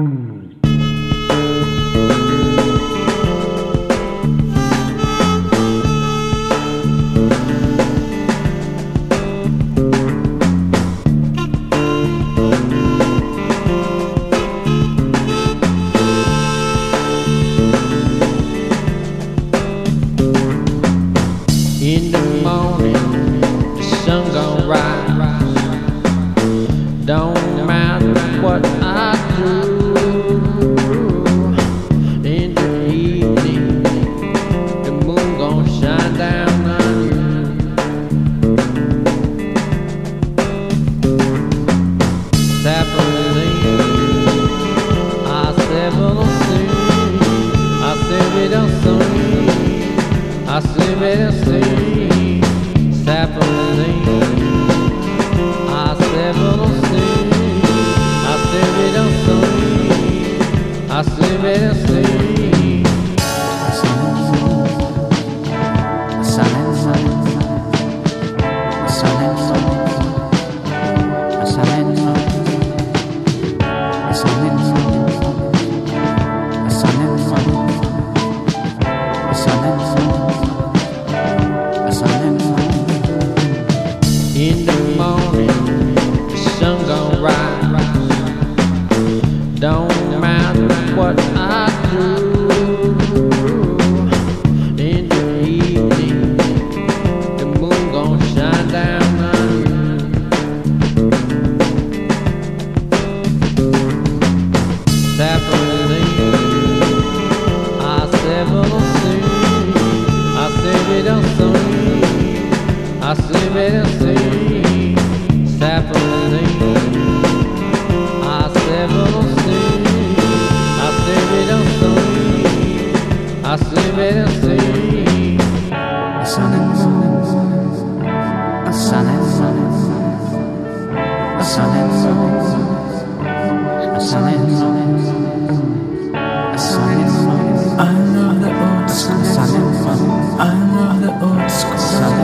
In the morning, the sun gon' rise. Don't matter what I do. In the evening, the moon gon' shine down on you. Sapling, I said, well, I said, we don't sing. I said, we don't sing. Sapling, I said, we don't sing. I said, we don't sing. I said, we don't sing. In the morning, the sun gon' rise. Don't matter what I do. In the evening, the moon gon' shine down on you. Sapling, I said, we don't sing. I said, we don't sing. I said, we don't sing. Sapling, I said, we don't sing. I said, we don't sing. I said, we don't sing. A sun and moon, a sun and moon, a sun and moon, a sun and moon, a sun and moon. I love the old school sun and moon. I love the old school sun and moon.